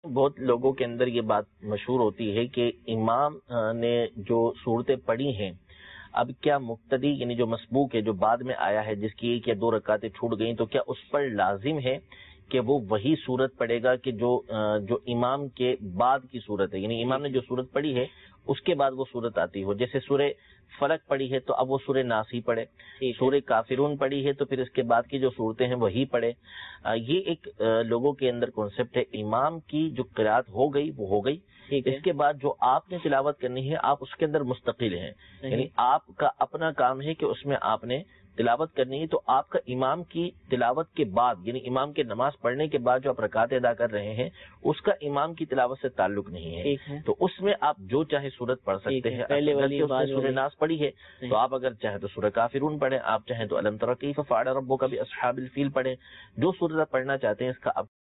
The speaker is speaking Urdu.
بہت لوگوں کے اندر یہ بات مشہور ہوتی ہے کہ امام نے جو صورتیں پڑھی ہیں، اب کیا مقتدی یعنی جو مسبوق ہے، جو بعد میں آیا ہے، جس کی ایک یا دو رکعتیں چھوٹ گئیں، تو کیا اس پر لازم ہے کہ وہ وہی صورت پڑھے گا کہ جو امام کے بعد کی صورت ہے؟ یعنی امام نے جو صورت پڑھی ہے اس کے بعد وہ صورت آتی ہو، جیسے سورہ فلق پڑھی ہے تو اب وہ سورہ ناس ہی پڑھے، سورہ کافرون پڑھی ہے تو پھر اس کے بعد کی جو صورتیں ہیں وہی پڑھے۔ یہ ایک لوگوں کے اندر کانسیپٹ ہے، امام کی جو قرات ہو گئی وہ ہو گئی، اس کے بعد جو آپ نے تلاوت کرنی ہے آپ اس کے اندر مستقل ہیں، یعنی آپ کا اپنا کام ہے کہ اس میں آپ نے تلاوت کرنی ہے، تو آپ کا امام کی تلاوت کے بعد یعنی امام کے نماز پڑھنے کے بعد جو آپ رکعت ادا کر رہے ہیں اس کا امام کی تلاوت سے تعلق نہیں ہے، تو اس میں آپ جو چاہے سورت پڑھ سکتے ہیں۔ پہلے والی سورہ ناس پڑھی ہے تو آپ اگر چاہیں تو سورہ کافرون پڑھیں، آپ چاہیں تو الم تر کیف فعل ربک باصحاب الفیل پڑھیں، جو سورت آپ پڑھنا چاہتے ہیں اس کا